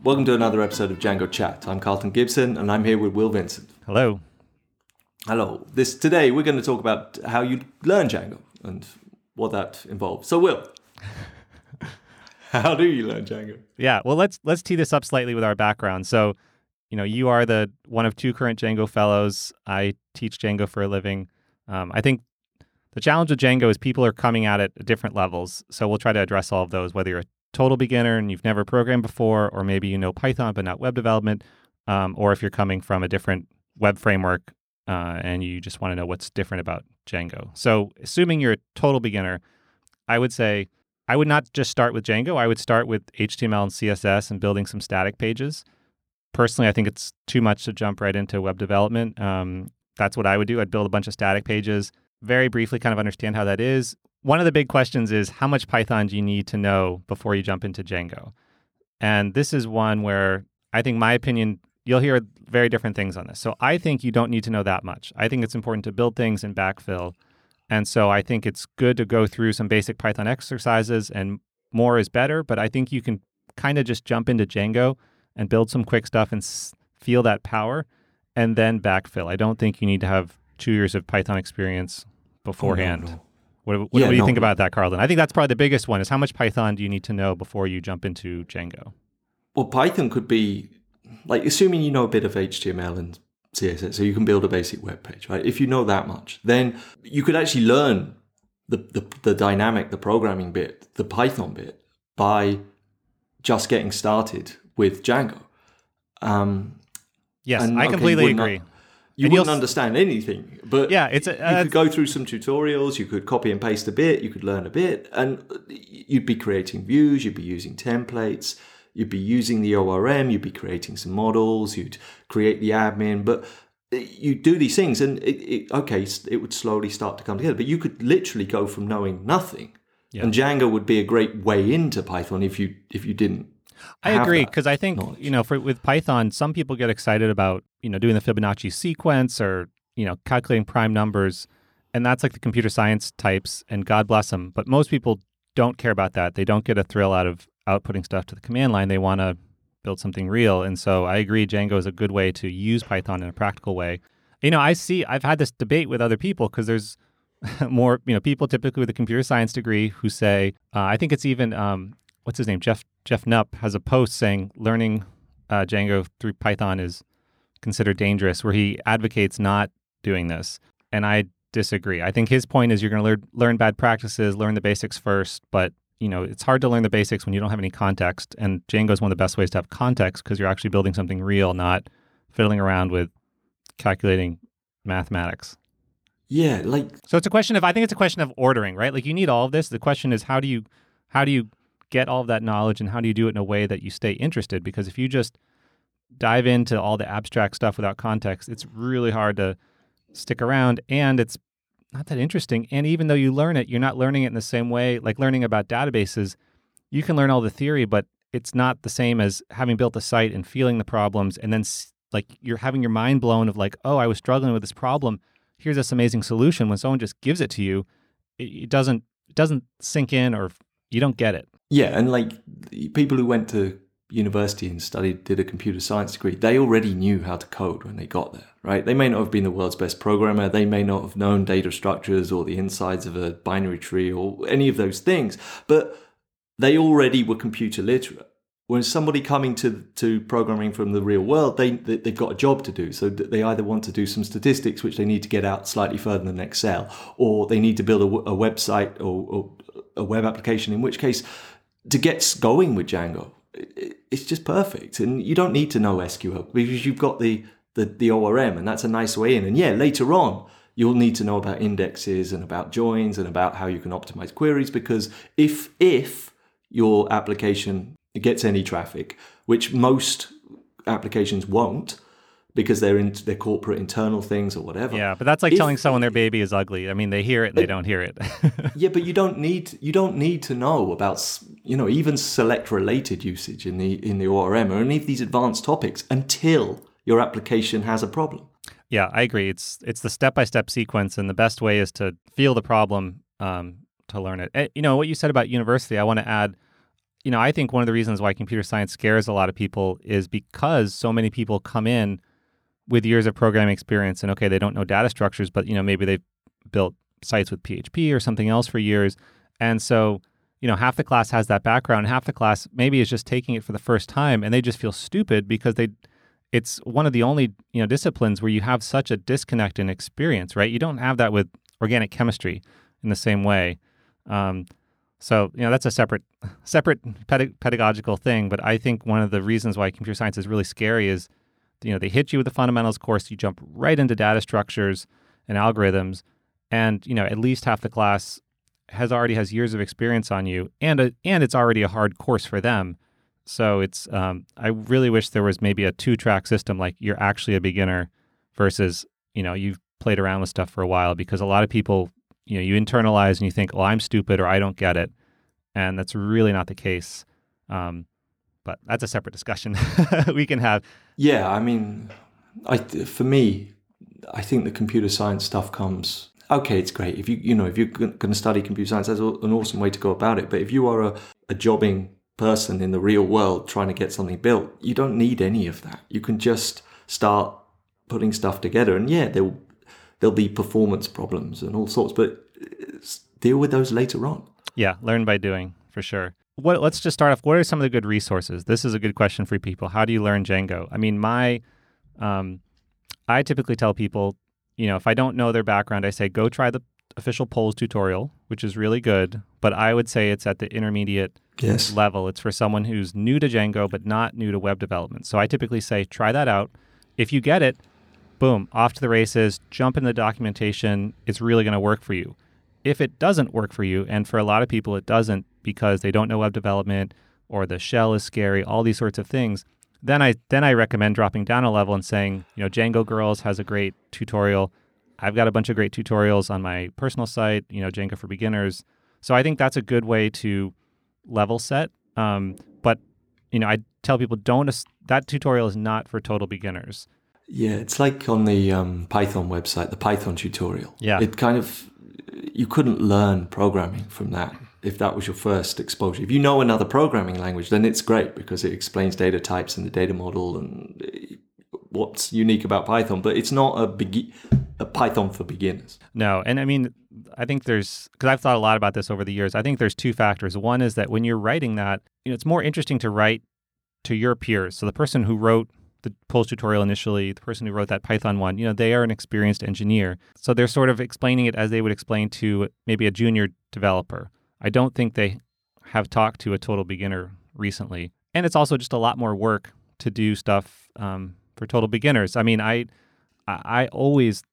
Welcome to another episode of Django Chat. I'm Carlton Gibson, and I'm here with Will Vincent. Hello. Hello. Today we're going to talk about how you learn Django and what that involves. So, Will, how do you learn Django? Yeah, well, let's tee this up slightly with our background. So, you are the one of two current Django fellows. I teach Django for a living. I think the challenge with Django is people are coming at it at different levels. So we'll try to address all of those, whether you're a total beginner and you've never programmed before, or maybe you know Python but not web development, or if you're coming from a different web framework and you just want to know what's different about Django. So assuming you're a total beginner, I would say I would not just start with Django. I would start with HTML and CSS and building some static pages. Personally, I think it's too much to jump right into web development. That's what I would do. I'd build a bunch of static pages, very briefly kind of understand how that is. One of the big questions is how much Python do you need to know before you jump into Django? And this is one where I think my opinion, you'll hear very different things on this. So I think you don't need to know that much. I think it's important to build things and backfill. And so I think it's good to go through some basic Python exercises, and more is better. But I think you can kind of just jump into Django and build some quick stuff and feel that power and then backfill. I don't think you need to have 2 years of Python experience beforehand. No. What do you think about that, Carlton? I think that's probably the biggest one, is how much Python do you need to know before you jump into Django? Well, Python could be, like, assuming you know a bit of HTML and CSS, so you can build a basic web page, right? If you know that much, then you could actually learn the dynamic, the programming bit, the Python bit, by just getting started with Django. Yes, I completely agree. You wouldn't understand anything, but yeah, you could go through some tutorials, you could copy and paste a bit, you could learn a bit, and you'd be creating views, you'd be using templates, you'd be using the ORM, you'd be creating some models, you'd create the admin, but you do these things, and it would slowly start to come together. But you could literally go from knowing nothing, and Django would be a great way into Python if you didn't. I agree, because I think knowledge. With Python, some people get excited about doing the Fibonacci sequence or calculating prime numbers, and that's like the computer science types, and God bless them. But most people don't care about that. They don't get a thrill out of outputting stuff to the command line. They want to build something real, and so I agree. Django is a good way to use Python in a practical way. I've had this debate with other people, because there's more people typically with a computer science degree who say, I think it's even what's his name, Jeff Knupp, has a post saying learning Django through Python is considered dangerous, where he advocates not doing this. And I disagree. I think his point is you're going to learn bad practices, learn the basics first, but it's hard to learn the basics when you don't have any context. And Django is one of the best ways to have context, because you're actually building something real, not fiddling around with calculating mathematics. Yeah, so I think it's a question of ordering, right? Like, you need all of this. The question is, how do you get all of that knowledge, and how do you do it in a way that you stay interested? Because if you just dive into all the abstract stuff without context, it's really hard to stick around, and it's not that interesting. And even though you learn it, you're not learning it in the same way. Like learning about databases, you can learn all the theory, but it's not the same as having built a site and feeling the problems, and then you're having your mind blown of like, oh, I was struggling with this problem. Here's this amazing solution. When someone just gives it to you, it doesn't sink in, or you don't get it. Yeah, and like people who went to university and did a computer science degree, they already knew how to code when they got there, right? They may not have been the world's best programmer. They may not have known data structures or the insides of a binary tree or any of those things, but they already were computer literate. When somebody coming to programming from the real world, they've got a job to do. So they either want to do some statistics, which they need to get out slightly further than Excel, or they need to build a website or a web application, in which case, to get going with Django, it's just perfect. And you don't need to know SQL, because you've got the ORM, and that's a nice way in. And yeah, later on, you'll need to know about indexes and about joins and about how you can optimize queries, because if your application gets any traffic, which most applications won't, because they're corporate internal things or whatever. Yeah, but that's like telling someone their baby is ugly. I mean, they hear it and they don't hear it. Yeah, but you don't need to know about even select related usage in the ORM or any of these advanced topics until your application has a problem. Yeah, I agree. It's the step-by-step sequence, and the best way is to feel the problem to learn it. What you said about university, I want to add. I think one of the reasons why computer science scares a lot of people is because so many people come in with years of programming experience and, okay, they don't know data structures, but, maybe they've built sites with PHP or something else for years. And so, half the class has that background. Half the class maybe is just taking it for the first time, and they just feel stupid because it's one of the only, disciplines where you have such a disconnect in experience, right? You don't have that with organic chemistry in the same way. So, that's a separate pedagogical thing. But I think one of the reasons why computer science is really scary is, they hit you with the fundamentals course, you jump right into data structures and algorithms, and, at least half the class already has years of experience on you, and it's already a hard course for them. So it's I really wish there was maybe a 2-track system, like you're actually a beginner versus, you've played around with stuff for a while, because a lot of people, you internalize and you think, well, I'm stupid or I don't get it. And that's really not the case. But that's a separate discussion we can have. Yeah, I mean, for me, I think the computer science stuff comes... Okay, it's great. If if you're going to study computer science, that's an awesome way to go about it. But if you are a jobbing person in the real world trying to get something built, you don't need any of that. You can just start putting stuff together, and there'll be performance problems and all sorts, but deal with those later on. Yeah, learn by doing, for sure. Let's just start off. What are some of the good resources? This is a good question for people. How do you learn Django? I mean, I typically tell people, if I don't know their background, I say, go try the official Pols tutorial, which is really good, but I would say it's at the intermediate level. It's for someone who's new to Django, but not new to web development. So I typically say, try that out. If you get it, boom, off to the races, jump in the documentation. It's really going to work for you. If it doesn't work for you, and for a lot of people it doesn't because they don't know web development or the shell is scary, all these sorts of things, then I recommend dropping down a level and saying, Django Girls has a great tutorial. I've got a bunch of great tutorials on my personal site, Django for Beginners. So I think that's a good way to level set. But I tell people, that tutorial is not for total beginners. Yeah, it's like on the Python website, the Python tutorial. Yeah. It kind of, you couldn't learn programming from that if that was your first exposure. If you know another programming language, then it's great because it explains data types and the data model and what's unique about Python. But it's not a Python for beginners. No, and I mean, I think because I've thought a lot about this over the years, I think there's 2 factors. One is that when you're writing that, it's more interesting to write to your peers. So the person who wrote the Pols tutorial initially, the person who wrote that Python one, they are an experienced engineer. So they're sort of explaining it as they would explain to maybe a junior developer. I don't think they have talked to a total beginner recently. And it's also just a lot more work to do stuff for total beginners. I mean, I always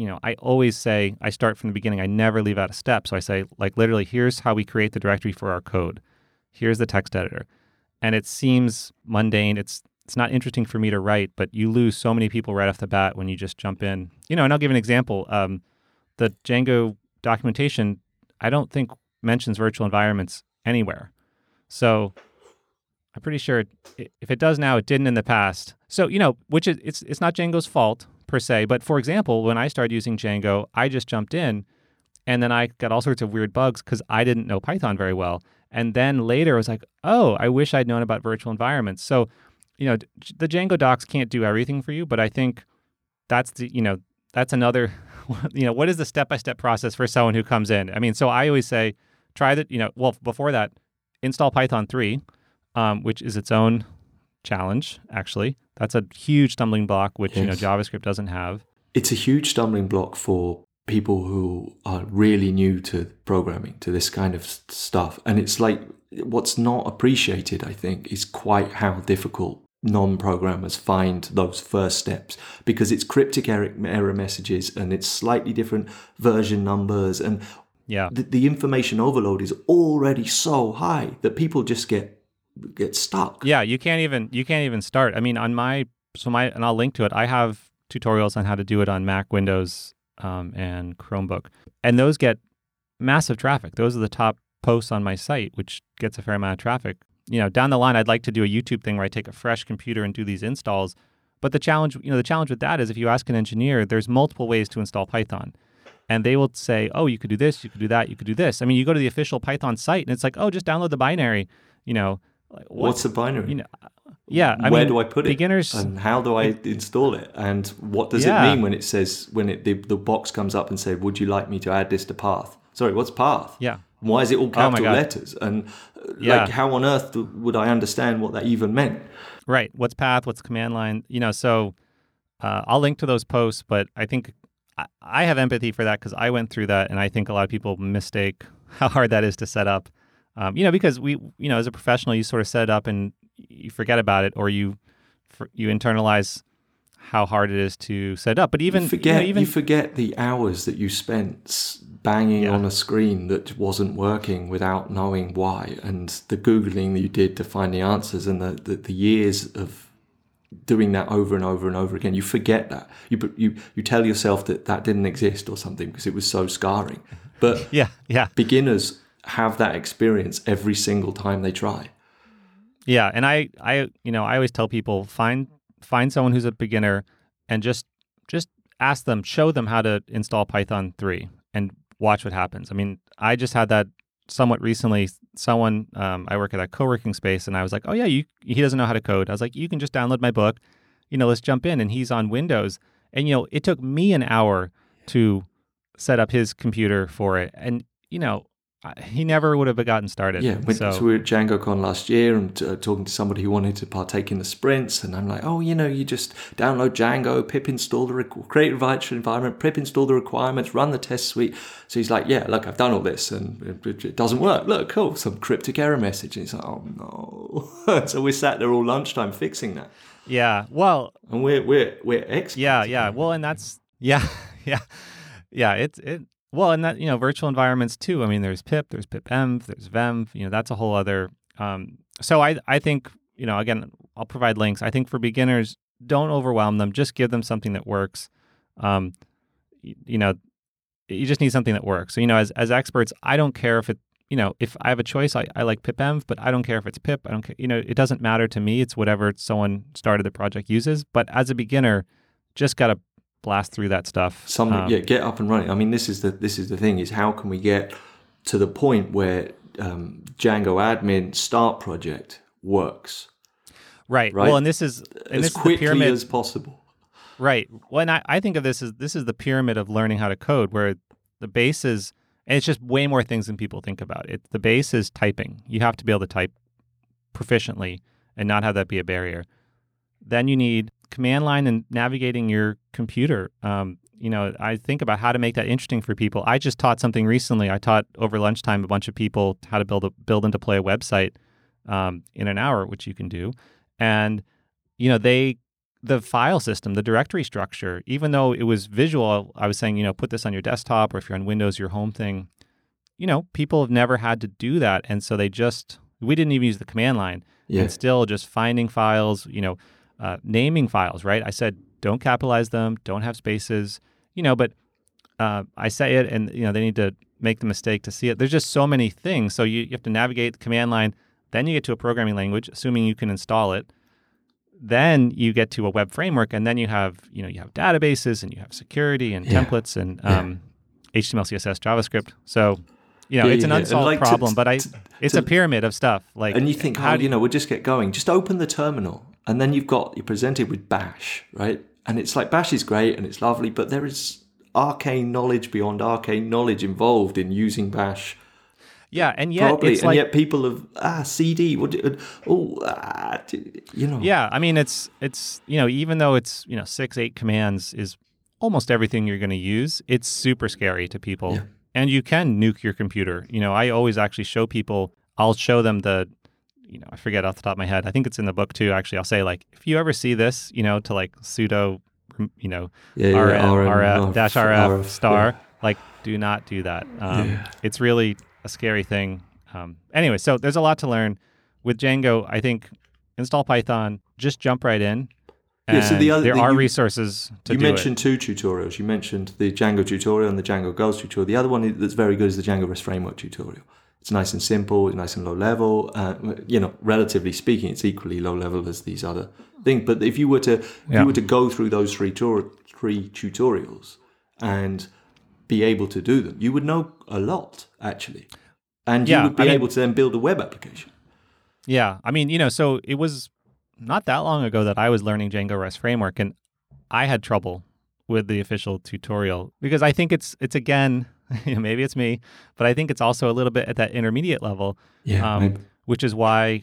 say I start from the beginning. I never leave out a step. So I say, like, literally, here's how we create the directory for our code. Here's the text editor. And it seems mundane. It's not interesting for me to write, but you lose so many people right off the bat when you just jump in. And I'll give an example. The Django documentation, I don't think mentions virtual environments anywhere. So I'm pretty sure if it does now, it didn't in the past. So, which is, it's not Django's fault per se, but for example, when I started using Django, I just jumped in and then I got all sorts of weird bugs because I didn't know Python very well. And then later I was like, oh, I wish I'd known about virtual environments. So, the Django docs can't do everything for you, but I think that's that's another, what is the step-by-step process for someone who comes in? I mean, so I always say, try that, before that, install Python 3, which is its own challenge, actually. That's a huge stumbling block, which, JavaScript doesn't have. It's a huge stumbling block for people who are really new to programming, to this kind of stuff. And it's like, what's not appreciated, I think, is quite how difficult non-programmers find those first steps, because it's cryptic error messages and it's slightly different version numbers, and the information overload is already so high that people just get stuck. Yeah, you can't even start. I mean, and I'll link to it. I have tutorials on how to do it on Mac, Windows, and Chromebook, and those get massive traffic. Those are the top posts on my site, which gets a fair amount of traffic. Down the line, I'd like to do a YouTube thing where I take a fresh computer and do these installs. But the challenge with that is if you ask an engineer, there's multiple ways to install Python. and they will say, oh, you could do this, you could do that, you could do this. I mean, you go to the official Python site and it's like, oh, just download the binary, like, What's the binary? Yeah. Where do I put it? Beginners, and how do I install it? And what does it mean when it says, the box comes up and says, would you like me to add this to path? Sorry, what's path? Yeah. Why is it all capital letters? And how on earth would I understand what that even meant? Right. What's path? What's command line? So I'll link to those posts, but I think I have empathy for that because I went through that, and I think a lot of people mistake how hard that is to set up. Because we, as a professional, you sort of set it up and you forget about it, or you internalize how hard it is to set it up. But even you forget the hours that you spent banging on a screen that wasn't working without knowing why, and the Googling that you did to find the answers, and the years of doing that over and over and over again. You forget that. You tell yourself that didn't exist or something because it was so scarring. But beginners have that experience every single time they try. Yeah, and I always tell people find someone who's a beginner and just ask them, show them how to install Python 3 and watch what happens. I mean, I just had that somewhat recently. Someone, I work at a co-working space, and I was like, oh yeah, he doesn't know how to code. I was like, you can just download my book, let's jump in. And he's on Windows, and it took me an hour to set up his computer for it, and he never would have gotten started. Yeah, so we were at DjangoCon last year and talking to somebody who wanted to partake in the sprints, and I'm like, oh, you just download Django, pip install create a virtual environment, pip install the requirements, run the test suite. So he's like, yeah, look, I've done all this and it doesn't work. Look, cool, some cryptic error message. And he's like, oh no. So we sat there all lunchtime fixing that. Yeah, well, and we're experts. Yeah. Well, and that's yeah. Well, and that, virtual environments too. I mean, there's pip, there's pipenv, there's venv, that's a whole other. So I think, again, I'll provide links. I think for beginners, don't overwhelm them. Just give them something that works. You just need something that works. So, as experts, I don't care if it, if I have a choice, I like pipenv, but I don't care if it's pip. I don't care, it doesn't matter to me. It's whatever someone started the project uses. But as a beginner, just got to blast through that stuff. Get up and running. I mean, this is the thing: is how can we get to the point where Django admin start project works? Right. Well, and this is quickly the pyramid as possible. Right. Well, and I think of this is the pyramid of learning how to code, where the base is, and it's just way more things than people think about. The base is typing. You have to be able to type proficiently and not have that be a barrier. Then you need command line and navigating your computer. I think about how to make that interesting for people. I just taught something recently. I taught over lunchtime a bunch of people how to build and deploy a website in an hour, which you can do. And the file system, the directory structure, even though it was visual, I was saying, put this on your desktop, or if you're on Windows, your home thing. People have never had to do that, and so we didn't even use the command line. Yeah. And still just finding files, naming files, right? I said, don't capitalize them, don't have spaces, but I say it and, they need to make the mistake to see it. There's just so many things. So you have to navigate the command line. Then you get to a programming language, assuming you can install it. Then you get to a web framework, and then you have, you have databases, and you have security and templates and HTML, CSS, JavaScript. So, it's an unsolved problem, but it's a pyramid of stuff. And you think, we'll just get going. Just open the terminal. And then you're presented with Bash, right? And it's like, Bash is great and it's lovely, but there is arcane knowledge beyond arcane knowledge involved in using Bash. Yeah, and yet yet people have CD. Yeah, I mean it's even though it's 6-8 commands is almost everything you're going to use. It's super scary to people, and you can nuke your computer. I always actually show people. I'll show them the. I forget off the top of my head. I think it's in the book too. Actually, I'll say if you ever see this, to sudo, rf star, do not do that. It's really a scary thing. Anyway, so there's a lot to learn with Django. I think install Python, just jump right in. And so there are resources to do it. You mentioned two tutorials. You mentioned the Django tutorial and the Django Goals tutorial. The other one that's very good is the Django REST Framework tutorial. It's nice and simple, it's nice and low level. Relatively speaking, it's equally low level as these other things. But if you were to go through those three tutorials and be able to do them. You would know a lot, actually. And Yeah, you would be I mean- able to then build a web application. Yeah. I mean, so it was not that long ago that I was learning Django REST framework, and I had trouble with the official tutorial because I think it's again, maybe it's me, but I think it's also a little bit at that intermediate level, Yeah, maybe. which is why,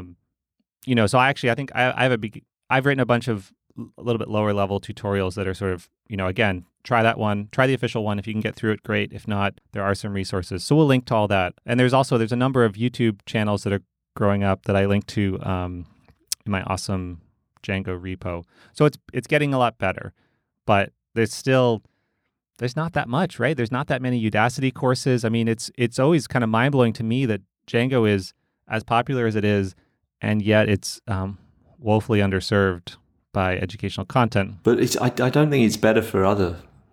so I think I've written a bunch of a little bit lower level tutorials that are sort of, again, try that one, try the official one. If you can get through it, great. If not, there are some resources. So we'll link to all that. And there's a number of YouTube channels that are growing up that I link to in my awesome Django repo. So it's getting a lot better, but there's not that much, right? There's not that many Udacity courses. I mean, it's always kind of mind-blowing to me that Django is as popular as it is, and yet it's woefully underserved by educational content. But I don't think it's better for other,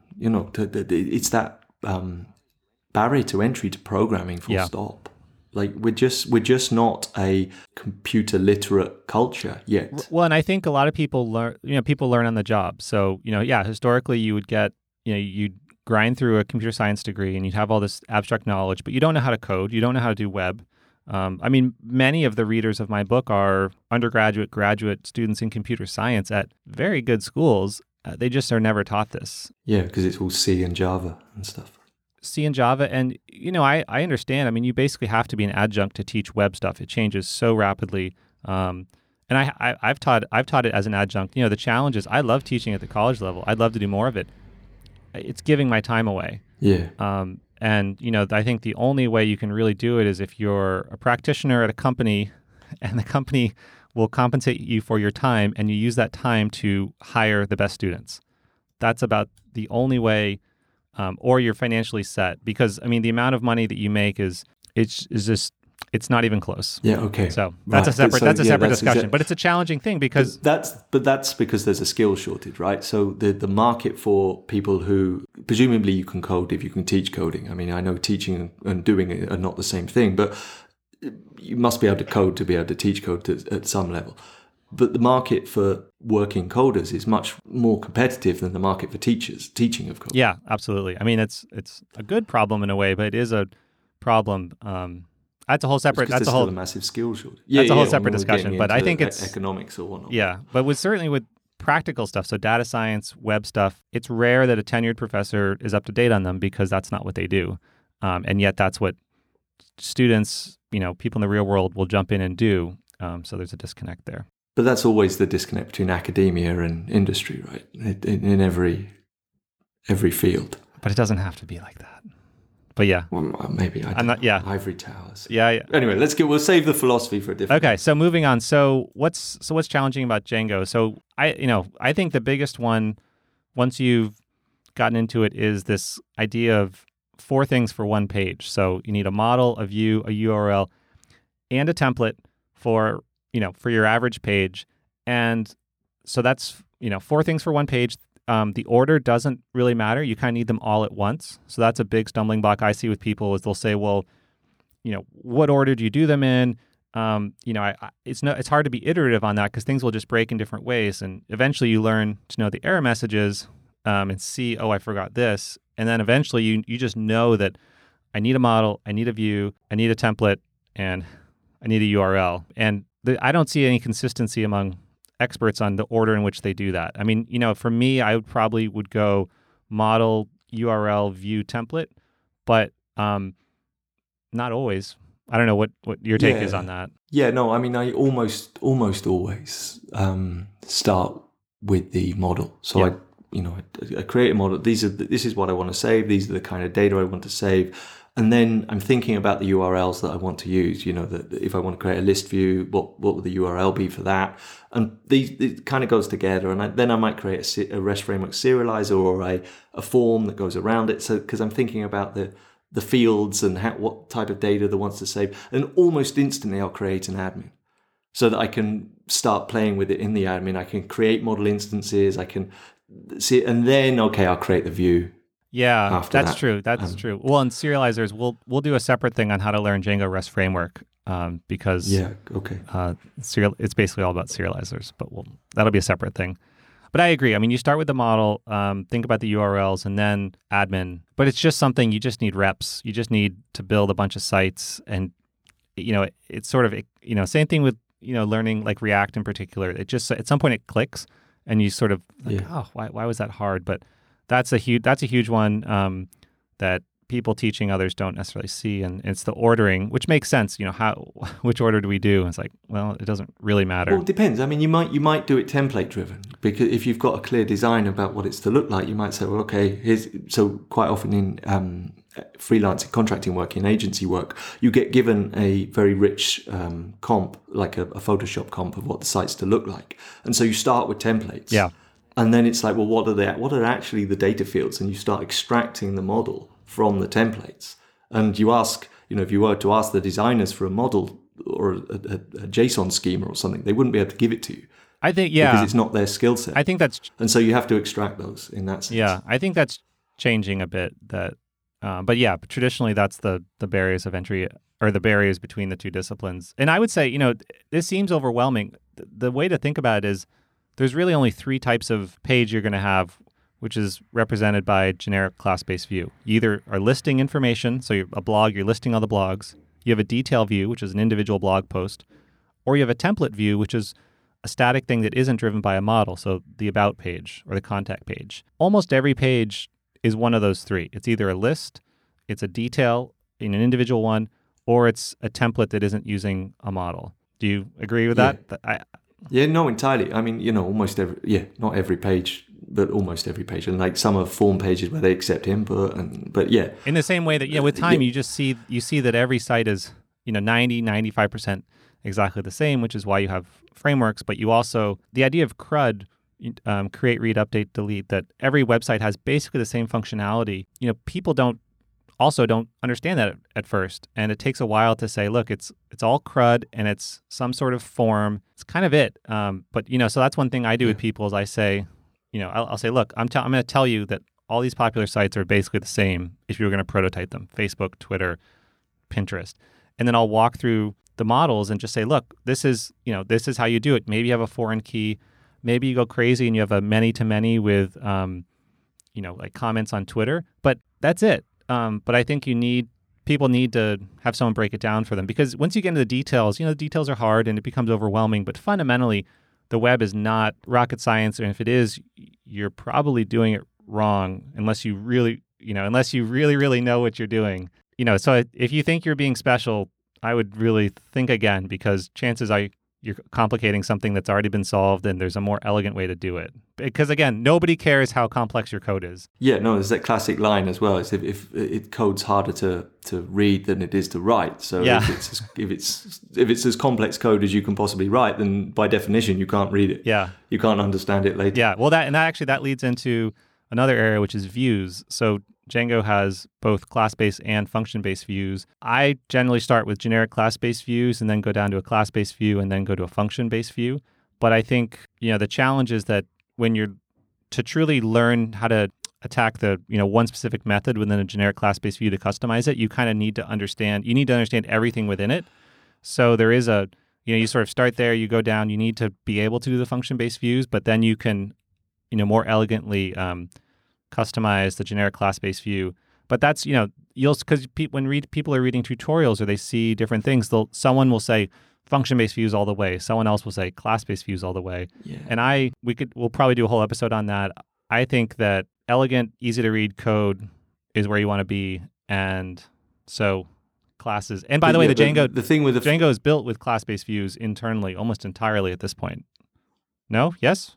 it's that barrier to entry to programming, full stop. Like we're just not a computer literate culture yet. Well, and I think a lot of people learn on the job. So, historically you would get, you'd grind through a computer science degree and you'd have all this abstract knowledge, but you don't know how to code. You don't know how to do web. I mean, many of the readers of my book are undergraduate, graduate students in computer science at very good schools. They just are never taught this. Yeah, because it's all C and Java and stuff. C and Java. And, I understand. I mean, you basically have to be an adjunct to teach web stuff. It changes so rapidly. And I've taught it as an adjunct. The challenge is I love teaching at the college level. I'd love to do more of it. It's giving my time away. Yeah. And, I think the only way you can really do it is if you're a practitioner at a company and the company will compensate you for your time and you use that time to hire the best students. That's about the only way, or you're financially set. Because, I mean, the amount of money that you make it's not even close. Yeah, okay. So that's a separate discussion. But it's a challenging thing because that's because there's a skill shortage, right? So the market for people who presumably you can code if you can teach coding. I mean, I know teaching and doing it are not the same thing, but you must be able to code to be able to teach code at some level. But the market for working coders is much more competitive than the market for teaching of code. Yeah, absolutely. I mean, it's a good problem in a way, but it is a problem. That's a whole separate. That's still a massive skill shortage. That's a whole separate discussion. But I think it's economics or whatnot. Yeah, but certainly with practical stuff, so data science, web stuff, it's rare that a tenured professor is up to date on them because that's not what they do, and yet that's what students, people in the real world will jump in and do. So there's a disconnect there. But that's always the disconnect between academia and industry, right? In every field. But it doesn't have to be like that. But yeah, well, maybe I'm not. Yeah, ivory towers. Yeah. Anyway, we'll save the philosophy for a different. Okay, so moving on. So what's challenging about Django? So I think the biggest one, once you've gotten into it, is this idea of 4 things for one page. So you need a model, a view, a URL, and a template for your average page. And so that's 4 things for one page. The order doesn't really matter. You kind of need them all at once. So that's a big stumbling block I see with people is they'll say, well, what order do you do them in? It's hard to be iterative on that because things will just break in different ways. And eventually you learn to know the error messages and see, oh, I forgot this. And then eventually you just know that I need a model, I need a view, I need a template, and I need a URL. And I don't see any consistency among experts on the order in which they do that. I mean, for me, I would go model, URL, view, template, but not always. I don't know what your take is on that. Yeah, no, I mean, I almost always start with the model. So I create a model. This is what I want to save. These are the kind of data I want to save. And then I'm thinking about the URLs that I want to use. That if I want to create a list view, what would the URL be for that? And it kind of goes together. And then I might create a REST framework serializer or a form that goes around it. So because I'm thinking about the fields and what type of data that wants to save, and almost instantly I'll create an admin so that I can start playing with it in the admin. I can create model instances. I can see it, and then I'll create the view. Yeah, that's true. That's true. Well, in serializers, we'll do a separate thing on how to learn Django REST framework because it's basically all about serializers. But that'll be a separate thing. But I agree. I mean, you start with the model, think about the URLs, and then admin. But it's just something you just need reps. You just need to build a bunch of sites, and it's sort of same thing with learning like React in particular. It just at some point it clicks, and you sort of like, oh, why was that hard? But that's a huge one that people teaching others don't necessarily see, and it's the ordering, which makes sense. Which order do we do? And it's like, well, it doesn't really matter. Well, it depends. I mean, you might do it template driven, because if you've got a clear design about what it's to look like, you might say, well, okay, so quite often in freelancing, contracting work, in agency work, you get given a very rich comp, like a Photoshop comp of what the site's to look like, and so you start with templates. Yeah. And then it's like, well, what are actually the data fields? And you start extracting the model from the templates. And you ask, if you were to ask the designers for a model or a JSON schema or something, they wouldn't be able to give it to you. I think, yeah. Because it's not their skill set. I think that's... And so you have to extract those in that sense. Yeah, I think that's changing a bit. But yeah, traditionally that's the barriers of entry, or the barriers between the two disciplines. And I would say, this seems overwhelming. The way to think about it is there's really only 3 types of page you're going to have, which is represented by a generic class-based view. You either are listing information, so you're a blog, you're listing all the blogs. You have a detail view, which is an individual blog post. Or you have a template view, which is a static thing that isn't driven by a model, so the about page or the contact page. Almost every page is one of those 3. It's either a list, it's a detail in an individual one, or it's a template that isn't using a model. Do you agree with that? Yeah, no, entirely. I mean, almost not every page, but almost every page. And like some are form pages where they accept input, but yeah. In the same way that, with time, you see that every site is, 90, 95% exactly the same, which is why you have frameworks. But you also, the idea of CRUD, create, read, update, delete, that every website has basically the same functionality. People don't understand that at first, and it takes a while to say, look, it's all CRUD and it's some sort of form. It's kind of it. But so that's one thing I do with people is I say, I'll say, look, I'm going to tell you that all these popular sites are basically the same if you were going to prototype them: Facebook, Twitter, Pinterest, and then I'll walk through the models and just say, look, this is how you do it. Maybe you have a foreign key, maybe you go crazy and you have a many-to-many with like comments on Twitter, but that's it. But I think people need to have someone break it down for them, because once you get into the details, the details are hard and it becomes overwhelming. But fundamentally, the web is not rocket science, and if it is, you're probably doing it wrong unless you really, really know what you're doing. So if you think you're being special, I would really think again, because chances are you're complicating something that's already been solved, and there's a more elegant way to do it. Because again, nobody cares how complex your code is. Yeah, no, there's that classic line as well. Is if it code's harder to read than it is to write. So if it's as complex code as you can possibly write, then by definition you can't read it. Yeah, you can't understand it later. Yeah, well, that leads into another area, which is views. So Django has both class-based and function-based views. I generally start with generic class-based views and then go down to a class-based view and then go to a function-based view. But I think, the challenge is that when you're to truly learn how to attack the, one specific method within a generic class-based view to customize it, you kind of need to understand everything within it. So there is you sort of start there, you go down, you need to be able to do the function-based views, but then you can, more elegantly customize the generic class-based view. But that's, because when people are reading tutorials or they see different things, someone will say function-based views all the way. Someone else will say class-based views all the way. Yeah. And we'll probably do a whole episode on that. I think that elegant, easy to read code is where you want to be. And so classes, and by the way, the thing with Django is built with class-based views internally, almost entirely at this point. No? Yes?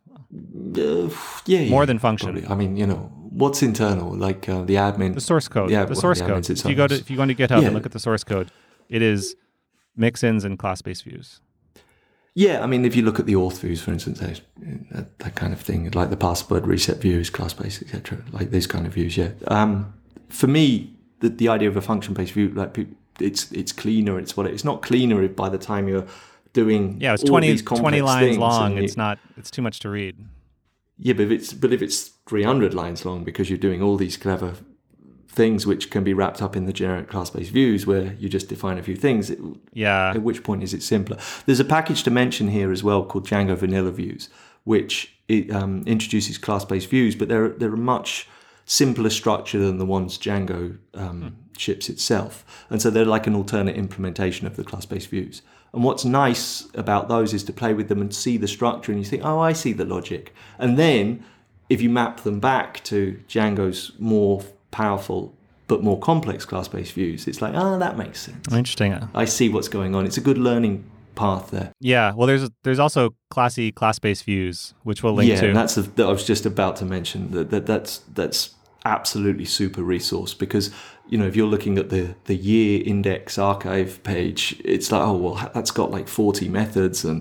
Yeah. More than function. Probably. I mean, what's internal, like the admin. The source code. Yeah, the source code. If you go to GitHub and look at the source code, it is mix-ins and class-based views. Yeah, I mean, if you look at the auth views, for instance, that kind of thing, like the password reset views, class-based, etc., like these kind of views, yeah. For me, the idea of a function-based view, like it's cleaner. It's not cleaner by the time you're doing it's all 20 these complex lines things, long. It's too much to read. Yeah, but if it's 300 lines long, because you're doing all these clever things which can be wrapped up in the generic class-based views where you just define a few things, at which point is it simpler? There's a package to mention here as well called Django Vanilla Views, which introduces class-based views, but they're a much simpler structure than the ones Django ships itself. And so they're like an alternate implementation of the class-based views. And what's nice about those is to play with them and see the structure, and you think, oh, I see the logic. And then if you map them back to Django's more powerful but more complex class-based views, it's like, oh, that makes sense. Interesting. I see what's going on. It's a good learning path there. Yeah. Well, there's also class-based views, which we'll link to. Yeah, and that I was just about to mention that's absolutely super resource, because if you're looking at the year index archive page, it's like, oh well, that's got like 40 methods, and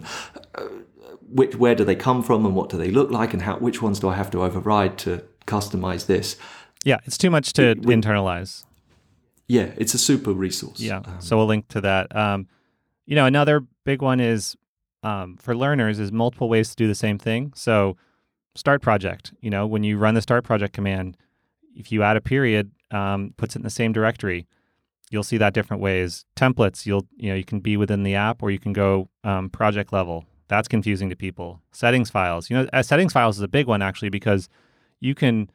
where do they come from, and what do they look like, and which ones do I have to override to customize this? Yeah, it's too much to internalize. Yeah, it's a super resource. Yeah, so we'll link to that. Another big one is for learners is multiple ways to do the same thing. So start project, when you run the start project command, if you add a period, puts it in the same directory, you'll see that different ways. Templates, you can be within the app, or you can go project level. That's confusing to people. Settings files, settings files is a big one actually, because you can,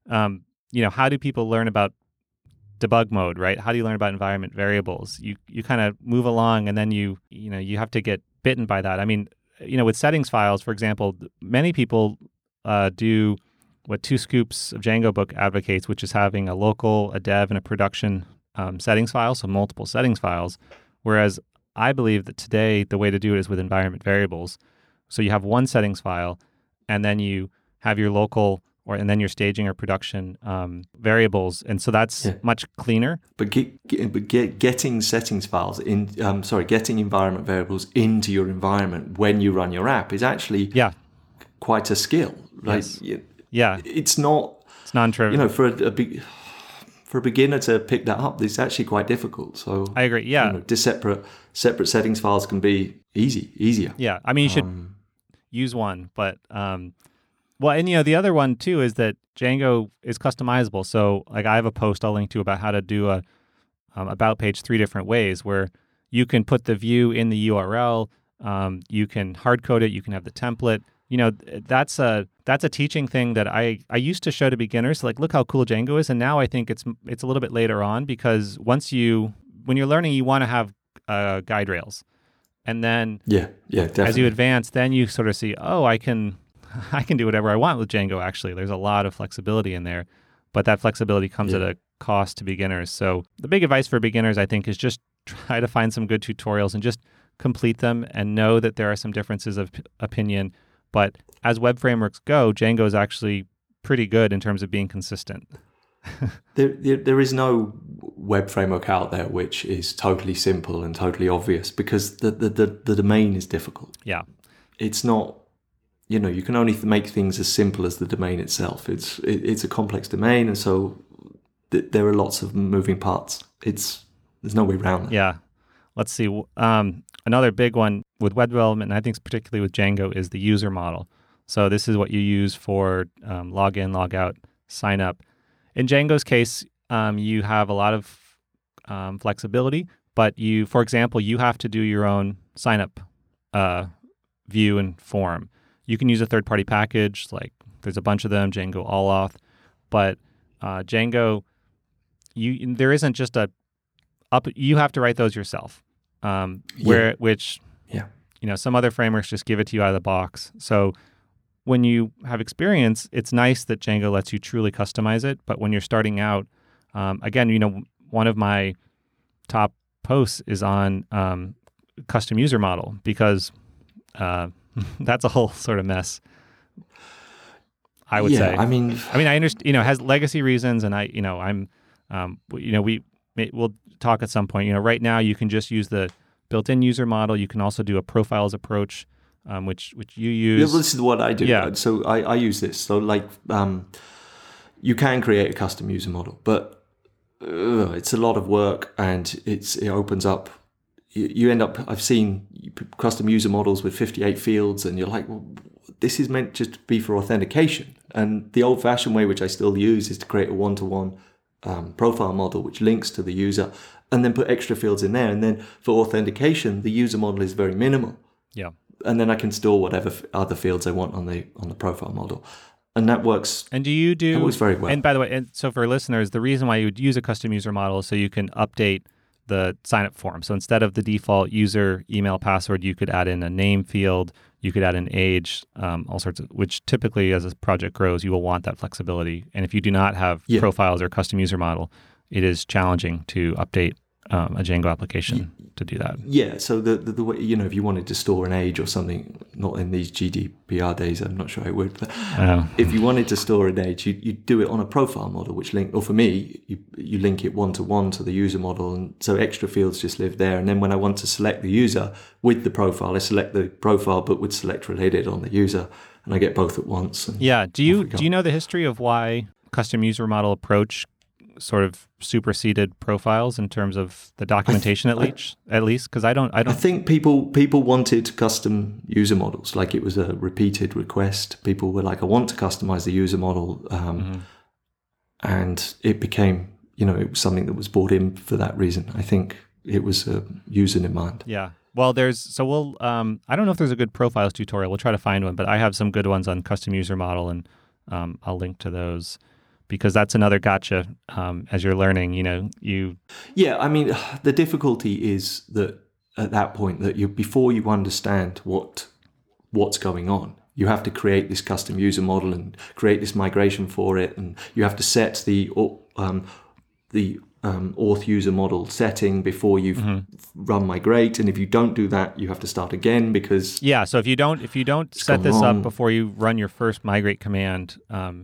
how do people learn about debug mode, right? How do you learn about environment variables? You kind of move along, and then you have to get bitten by that. I mean, with settings files, for example, many people do what 2Scoops of Django book advocates, which is having a local, a dev, and a production settings file, so multiple settings files. Whereas I believe that today the way to do it is with environment variables. So you have one settings file, and then you have your local and then your staging or production variables, and so that's much cleaner. But getting settings files getting environment variables into your environment when you run your app is actually quite a skill. Right? Yes. It's non-trivial. For a beginner to pick that up, it's actually quite difficult. So I agree. Yeah, just separate settings files can be easier. Yeah, I mean you should use one, but. Well, and the other one too is that Django is customizable. So, like, I have a post I'll link to about how to do a about page 3 different ways, where you can put the view in the URL, you can hard code it, you can have the template. That's a teaching thing that I used to show to beginners. Like, look how cool Django is, and now I think it's a little bit later on, because when you're learning, you want to have guide rails, and then definitely. As you advance, then you sort of see, oh, I can do whatever I want with Django, actually. There's a lot of flexibility in there, but that flexibility comes at a cost to beginners. So the big advice for beginners, I think, is just try to find some good tutorials and just complete them, and know that there are some differences of opinion. But as web frameworks go, Django is actually pretty good in terms of being consistent. There is no web framework out there which is totally simple and totally obvious, because the domain is difficult. Yeah. It's not... you can only make things as simple as the domain itself. It's a complex domain, and so there are lots of moving parts. There's no way around that. Yeah. Let's see. Another big one with web development, and I think particularly with Django, is the user model. So this is what you use for log in, log out, sign up. In Django's case, you have a lot of flexibility, but for example, you have to do your own sign up view and form. You can use a third-party package, like there's a bunch of them, Django All-Auth, but Django, there isn't just you have to write those yourself. Some other frameworks just give it to you out of the box. So when you have experience, it's nice that Django lets you truly customize it. But when you're starting out, again, one of my top posts is on custom user model, because that's a whole sort of mess, I would say. I mean, I understand, it has legacy reasons, and we'll talk at some point. Right now you can just use the built-in user model. You can also do a profiles approach, which you use. Yeah, well, this is what I do. Yeah. So I use this. So you can create a custom user model, but it's a lot of work, and it opens up. You end up, I've seen custom user models with 58 fields, and you're like, well, this is meant just to be for authentication. And the old-fashioned way, which I still use, is to create a one-to-one profile model which links to the user, and then put extra fields in there. And then for authentication, the user model is very minimal. Yeah. and then I can store whatever other fields I want on the profile model, and that works. And that works very well. And by the way, and so for listeners, the reason why you would use a custom user model is so you can update the sign-up form. So instead of the default user email password, you could add in a name field, you could add an age, all sorts of, which typically as a project grows, you will want that flexibility. And if you do not have profiles or custom user model, it is challenging to update a Django application to do that. Yeah, so the way, if you wanted to store an age or something, not in these GDPR days, I'm not sure I would, but if you wanted to store an age, you do it on a profile model, which for me, you link it one-to-one to the user model, and so extra fields just live there. And then when I want to select the user with the profile, I select the profile, but with select related on the user, and I get both at once. Yeah, do you know the history of why custom user model approach sort of superseded profiles in terms of the documentation at least? Because I don't. I think people wanted custom user models. Like, it was a repeated request. People were like, I want to customize the user model. And it became, it was something that was brought in for that reason. I think it was a user demand. Yeah. Well, we'll, I don't know if there's a good profiles tutorial. We'll try to find one, but I have some good ones on custom user model, and I'll link to those. Because that's another gotcha as you're learning, Yeah, I mean, the difficulty is that at that point that before you understand what's going on, you have to create this custom user model and create this migration for it, and you have to set the auth user model setting before you run migrate, and if you don't do that, you have to start again because so if you don't set this up before you run your first migrate command,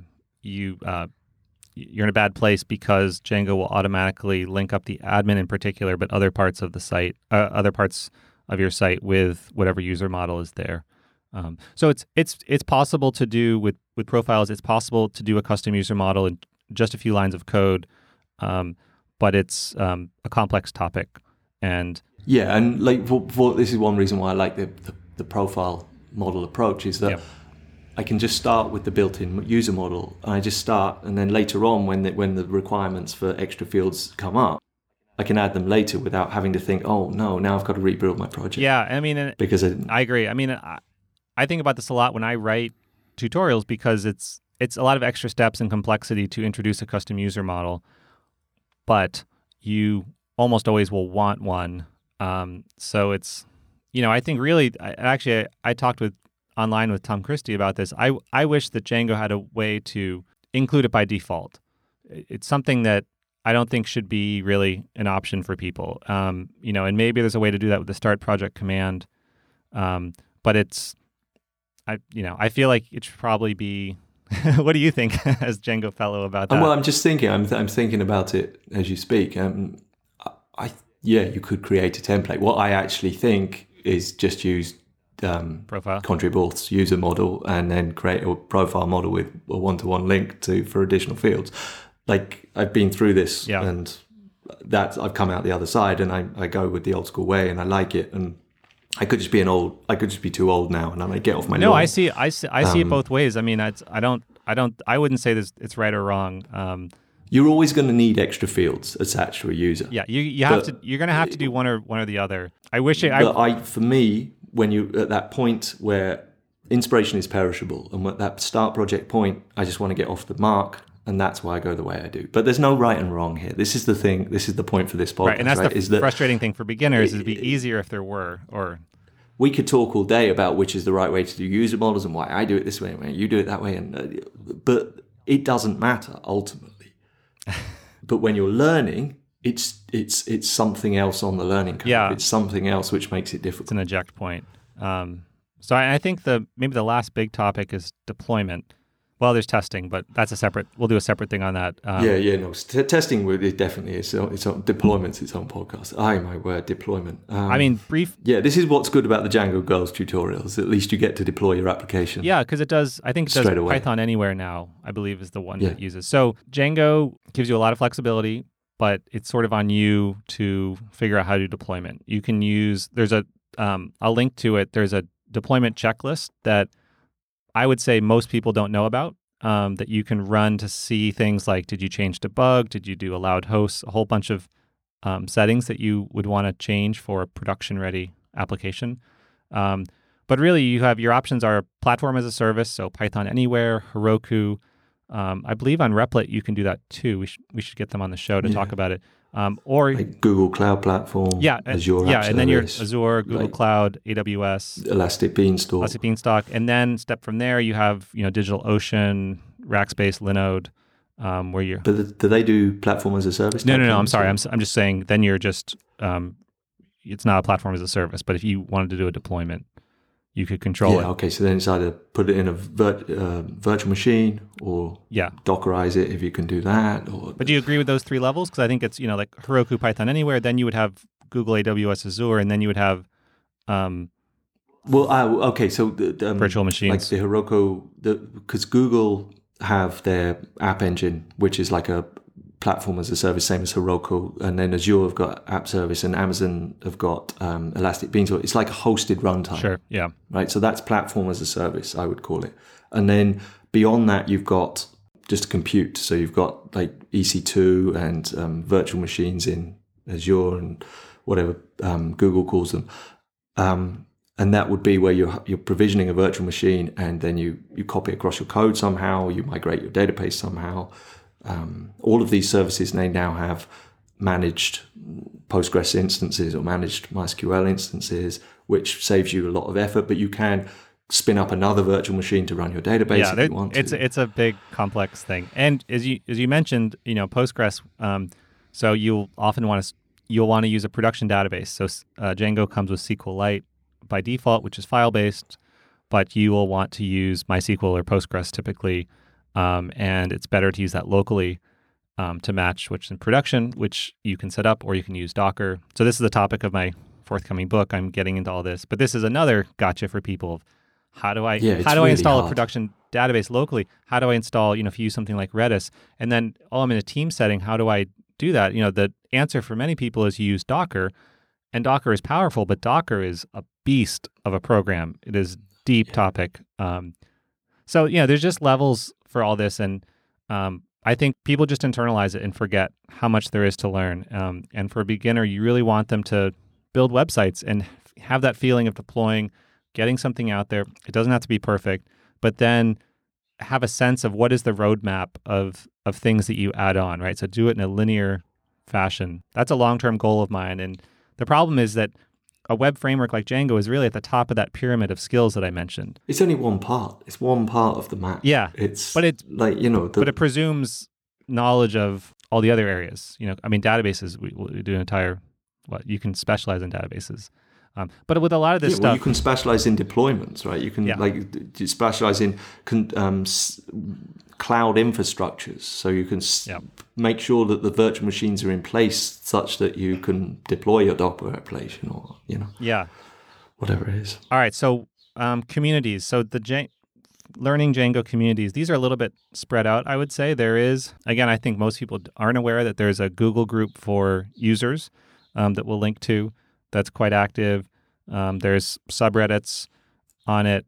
you're in a bad place because Django will automatically link up the admin in particular, but other parts of the site, other parts of your site with whatever user model is there. So it's possible to do with profiles. It's possible to do a custom user model in just a few lines of code, but it's a complex topic. And like this is one reason why I like the profile model approach is that. I can just start with the built-in user model, and I just start, and then later on, when the requirements for extra fields come up, I can add them later without having to think, oh no, now I've got to rebuild my project. Yeah, I mean, because I agree. I mean, I think about this a lot when I write tutorials because it's a lot of extra steps and complexity to introduce a custom user model, but you almost always will want one. So it's, I think really, I talked online with Tom Christie about this. I wish that Django had a way to include it by default. It's something that I don't think should be really an option for people. And maybe there's a way to do that with the start project command. But I feel like it should probably be. What do you think as Django fellow about that? Well, I'm just thinking. I'm thinking about it as you speak. You could create a template. What I actually think is just use profile Contrib-Auth's user model and then create a profile model with a one-to-one link for additional fields. Like, I've been through this and I've come out the other side, and I go with the old school way, and I like it. And I could just be too old now, and I might get off my lawn. I see it both ways. I mean, I wouldn't say this it's right or wrong. You're always going to need extra fields attached to a user. Yeah, you're going to have to do one or the other. For me, when you're at that point where inspiration is perishable, and at that start project point, I just want to get off the mark, and that's why I go the way I do. But there's no right and wrong here. This is the thing. This is the point for this podcast. Right, and that's the frustrating thing for beginners. It'd be easier if there were. Or we could talk all day about which is the right way to do user models and why I do it this way and why you do it that way, but it doesn't matter ultimately. But when you're learning, it's something else on the learning curve. Yeah. It's something else which makes it difficult. It's an eject point. So I think maybe the last big topic is deployment. Well, there's testing, but we'll do a separate thing on that. Testing it definitely is its own deployment's its own podcast. My word, deployment. Brief. Yeah, this is what's good about the Django Girls tutorials. At least you get to deploy your application. Yeah, because I think it does Python Anywhere now, I believe is the one that uses. So Django gives you a lot of flexibility, but it's sort of on you to figure out how to do deployment. You can use, I'll link to it. There's a deployment checklist that I would say most people don't know about, that you can run to see things like, did you change debug? Did you do allowed hosts? A whole bunch of settings that you would want to change for a production-ready application. But really, you have your options are platform as a service, so Python Anywhere, Heroku. I believe on Replit you can do that too. We should get them on the show to talk about it. Or like Google Cloud Platform, Azure App and then your Service, Azure, Google Cloud, AWS, Elastic Beanstalk, and then step from there you have DigitalOcean, Rackspace, Linode, where you're. But do they do platform as a service? No. I'm sorry. I'm just saying. Then you're just. It's not a platform as a service, but if you wanted to do a deployment, you could control it. Okay. So then it's either put it in a virtual machine or Dockerize it if you can do that. But do you agree with those three levels? Because I think it's like Heroku, Python Anywhere. Then you would have Google, AWS, Azure, and then you would have. Okay. So virtual machines, like the Heroku, because Google have their App Engine, which is like a platform as a service, same as Heroku, and then Azure have got App Service, and Amazon have got Elastic Beanstalk. It's like a hosted runtime. Sure, yeah. Right, so that's platform as a service, I would call it. And then beyond that, you've got just compute. So you've got like EC2 and virtual machines in Azure and whatever Google calls them. And that would be where you're provisioning a virtual machine, and then you copy across your code somehow, you migrate your database somehow. All of these services, they now have managed Postgres instances or managed MySQL instances, which saves you a lot of effort, but you can spin up another virtual machine to run your database if you want to. It's a big, complex thing. And as you mentioned, Postgres, so you'll often want to use a production database. So Django comes with SQLite by default, which is file-based, but you will want to use MySQL or Postgres typically. And it's better to use that locally to match which in production, which you can set up, or you can use Docker. So this is the topic of my forthcoming book. I'm getting into all this, but this is another gotcha for people of how do I install a production database locally? How do I install, if you use something like Redis, and then I'm in a team setting, how do I do that? The answer for many people is you use Docker, and Docker is powerful, but Docker is a beast of a program. It is deep topic. So there's just levels for all this, and I think people just internalize it and forget how much there is to learn. And for a beginner, you really want them to build websites and have that feeling of deploying, getting something out there. It doesn't have to be perfect, but then have a sense of what is the roadmap of things that you add on, right? So do it in a linear fashion. That's a long-term goal of mine. And the problem is that a web framework like Django is really at the top of that pyramid of skills that I mentioned. It's only one part. It's one part of the map. Yeah. But it presumes knowledge of all the other areas. Databases, we do an entire, you can specialize in databases. But with a lot of this stuff... you can specialize in deployments, right? You can specialize in cloud infrastructures. So you can make sure that the virtual machines are in place such that you can deploy your Docker application or, whatever it is. All right. So communities. So the learning Django communities, these are a little bit spread out, I would say. There is, again, I think most people aren't aware that there's a Google group for users that we'll link to that's quite active. There's subreddits on it.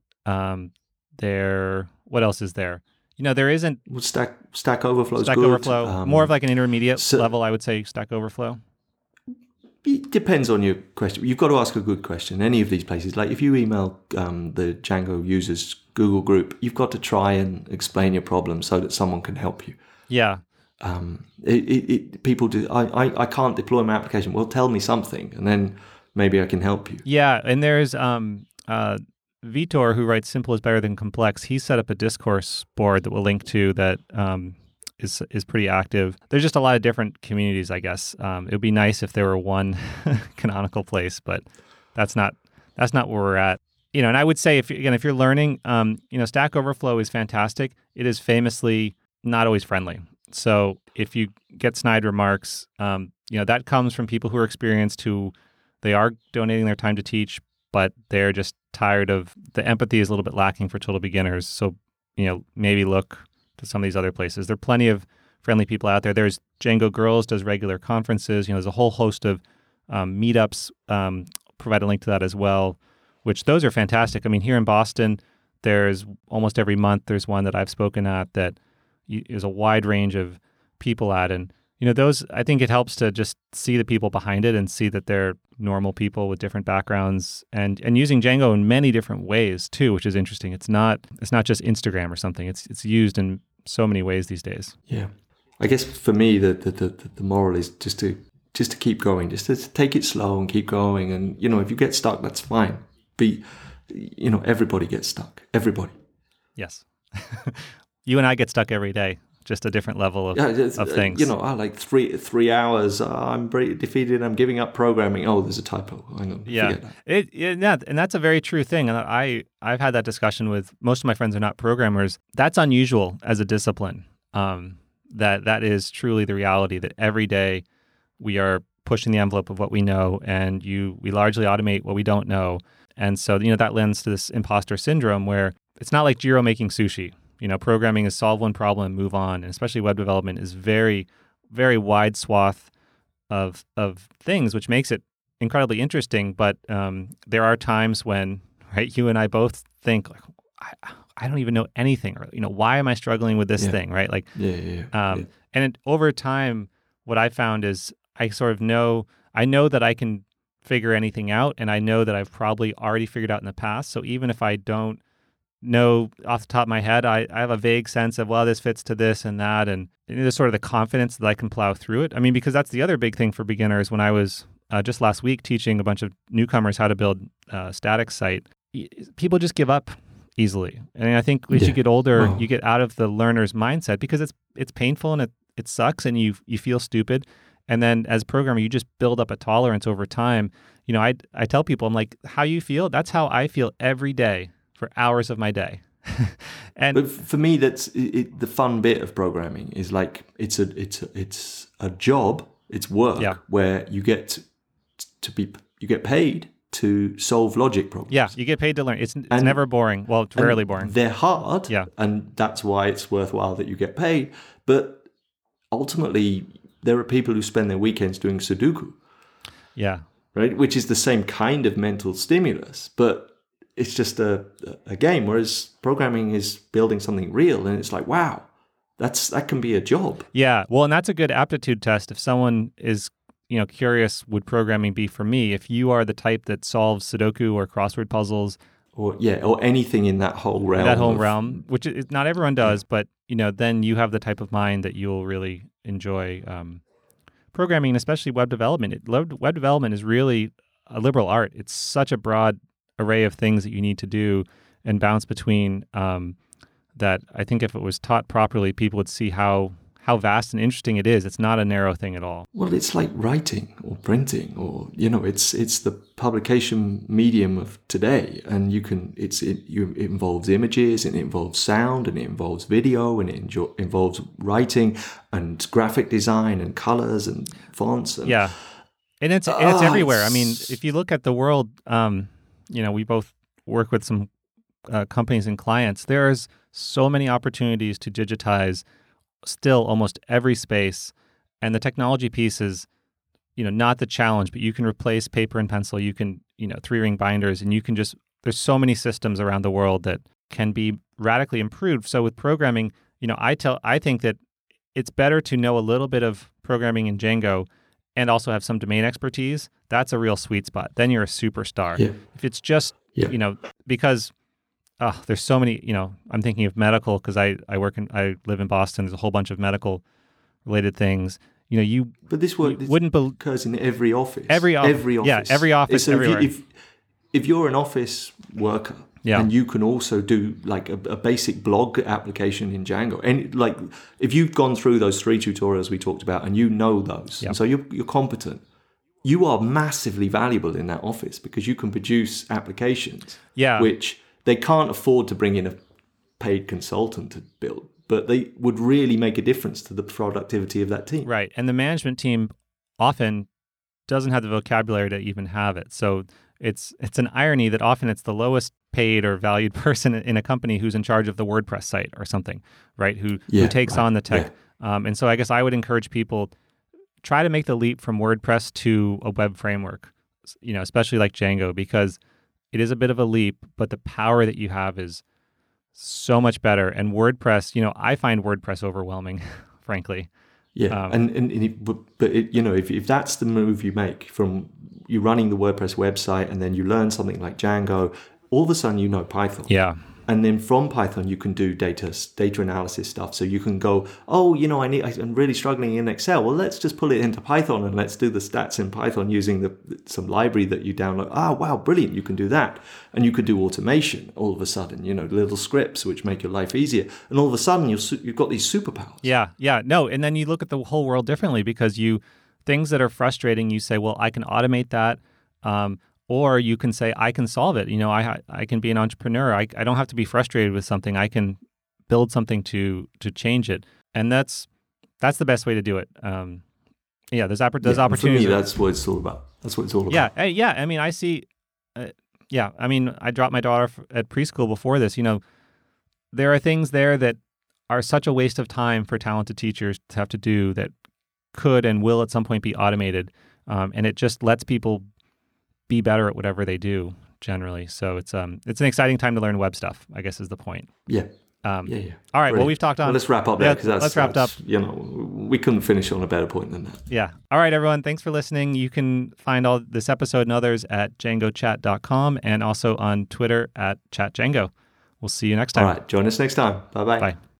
What else is there? There isn't... Stack Overflow is good. Stack Overflow, more of like an intermediate level, I would say, Stack Overflow. It depends on your question. You've got to ask a good question. Any of these places, like if you email the Django users Google group, you've got to try and explain your problem so that someone can help you. Yeah. People do. I can't deploy my application. Well, tell me something, and then maybe I can help you. Yeah, and there's Vitor, who writes "Simple is Better Than Complex." He set up a discourse board that we'll link to that is pretty active. There's just a lot of different communities, I guess. It would be nice if there were one canonical place, but that's not where we're at. And I would say if you're learning, Stack Overflow is fantastic. It is famously not always friendly. So if you get snide remarks, that comes from people who are experienced, who they are donating their time to teach, but they're just tired of the empathy is a little bit lacking for total beginners. So, maybe look to some of these other places. There are plenty of friendly people out there. There's Django Girls does regular conferences. There's a whole host of meetups. Provide a link to that as well, which those are fantastic. Here in Boston, there's almost every month there's one that I've spoken at that is a wide range of people at. And, those, I think it helps to just see the people behind it and see that they're normal people with different backgrounds and using Django in many different ways too, which is interesting. It's not just Instagram or something. It's used in so many ways these days. Yeah. I guess for me, the moral is just to keep going, just to take it slow and keep going. And, if you get stuck, that's fine. Everybody gets stuck. Everybody. Yes. You and I get stuck every day. Just a different level of things. I like 3 hours. I'm pretty defeated. I'm giving up programming. Oh, there's a typo. Hang on. Yeah. And that's a very true thing. And I've had that discussion with most of my friends who are not programmers. That's unusual as a discipline. That is truly the reality that every day we are pushing the envelope of what we know, and we largely automate what we don't know. And so, that lends to this imposter syndrome where it's not like Jiro making sushi. Programming is solve one problem, move on. And especially web development is very, very wide swath of things, which makes it incredibly interesting. But there are times when, right, you and I both think, like, I don't even know anything, or why am I struggling with this thing, right? Like, And over time, what I found is I know that I can figure anything out, and I know that I've probably already figured out in the past. So even if I don't know off the top of my head, I have a vague sense of, well, this fits to this and that, and there's sort of the confidence that I can plow through it. I mean, because that's the other big thing for beginners. When I was just last week teaching a bunch of newcomers how to build a static site, people just give up easily. And I think as you get older, you get out of the learner's mindset because it's painful and it sucks and you feel stupid. And then as a programmer, you just build up a tolerance over time. I tell people, I'm like, how you feel? That's how I feel every day for hours of my day. But for me, that's the fun bit of programming is like it's a job, it's work where you get paid to solve logic problems. Yeah, you get paid to learn. It's never boring. Well, it's rarely boring. They're hard. Yeah, and that's why it's worthwhile that you get paid. But ultimately, there are people who spend their weekends doing Sudoku. Yeah, right, which is the same kind of mental stimulus, but it's just a game, whereas programming is building something real, and it's like, wow, that can be a job. Yeah, well, and that's a good aptitude test. If someone is, curious, would programming be for me? If you are the type that solves Sudoku or crossword puzzles, or anything in that whole realm, which not everyone does, but then you have the type of mind that you'll really enjoy programming, and especially web development. Web development is really a liberal art. It's such a broad array of things that you need to do and bounce between, that I think if it was taught properly, people would see how vast and interesting it is. It's not a narrow thing at all. Well, it's like writing or printing, or it's the publication medium of today, and it involves images, and it involves sound, and it involves video, and it involves writing and graphic design and colors and fonts. And, and it's everywhere. I mean, if you look at the world. We both work with some companies and clients. There's so many opportunities to digitize still almost every space. And the technology piece is, not the challenge, but you can replace paper and pencil. You can, 3-ring binders, and you can there's so many systems around the world that can be radically improved. So with programming, I think that it's better to know a little bit of programming in Django and also have some domain expertise. That's a real sweet spot. Then you're a superstar. Yeah. If it's just, because there's so many, I'm thinking of medical because I live in Boston. There's a whole bunch of medical related things. But this occurs in every office. Every office. Yeah, every office, so everywhere. If you're an office worker, and you can also do like a basic blog application in Django, and like if you've gone through those 3 tutorials we talked about, and you know those, and so you're competent, you are massively valuable in that office because you can produce applications, which they can't afford to bring in a paid consultant to build, but they would really make a difference to the productivity of that team. Right, and the management team often doesn't have the vocabulary to even have it. So it's an irony that often it's the lowest paid or valued person in a company who's in charge of the WordPress site or something, right? Who takes on the tech. Yeah. And so I guess I would encourage people, try to make the leap from WordPress to a web framework, especially like Django, because it is a bit of a leap, but the power that you have is so much better. And WordPress, I find WordPress overwhelming, frankly. Yeah, if that's the move you make from you running the WordPress website and then you learn something like Django, all of a sudden you know Python. Yeah. And then from Python, you can do data analysis stuff. So you can go, I'm really struggling in Excel. Well, let's just pull it into Python and let's do the stats in Python using some library that you download. Wow, brilliant. You can do that. And you could do automation all of a sudden, little scripts which make your life easier. And all of a sudden, you've got these superpowers. Yeah. No, and then you look at the whole world differently because things that are frustrating, you say, well, I can automate that. Or you can say, I can solve it. I can be an entrepreneur. I don't have to be frustrated with something. I can build something to change it. And that's the best way to do it. There's opportunities. For me, that's what it's all about. Yeah. I mean, I see. I dropped my daughter at preschool before this. There are things there that are such a waste of time for talented teachers to have to do that could and will at some point be automated. And it just lets people be better at whatever they do generally. So it's an exciting time to learn web stuff, I guess is the point. Yeah. All right. Brilliant. Well, we've talked on. Well, let's wrap up there because let's wrap up. We couldn't finish on a better point than that. Yeah. All right, everyone. Thanks for listening. You can find all this episode and others at djangochat.com and also on Twitter at chatdjango. We'll see you next time. All right. Join us next time. Bye-bye. Bye.